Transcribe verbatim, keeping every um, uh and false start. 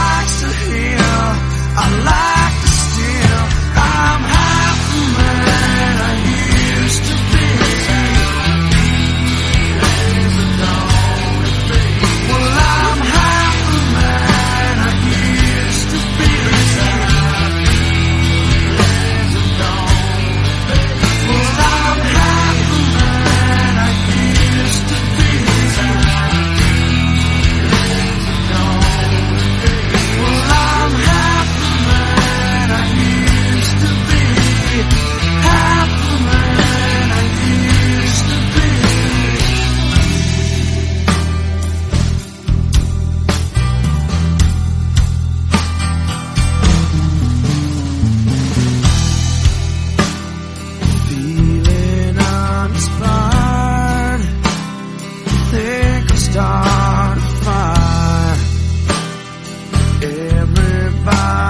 likes to heal, I like to steal. I'm half the man I used to be. Well, I'm half the man I used to be. Well, I'm half the man I used to be. Well, I'm half the man I used to be. Half the man I used to be. Feeling uninspired, think I'll start a fire. Everybody